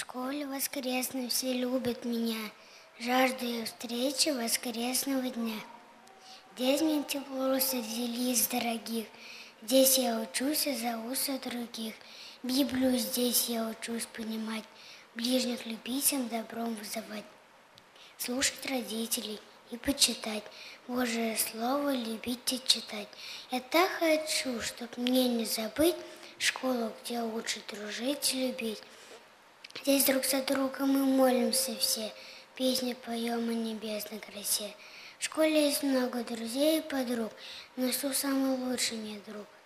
школе воскресной все любят меня, жаждаю встречи воскресного дня. Здесь мне тепло среди лиц дорогих, здесь я учусь и зовусь от других. Библию здесь я учусь понимать, ближних любить им добром вызывать, слушать родителей и почитать, Божие Слово любить и читать. Я так хочу, чтоб мне не забыть школу, где лучше дружить и любить. Здесь друг за другом мы молимся все, песни поем о небесной красе. В школе есть много друзей и подруг, но Иисус самый лучший мне друг.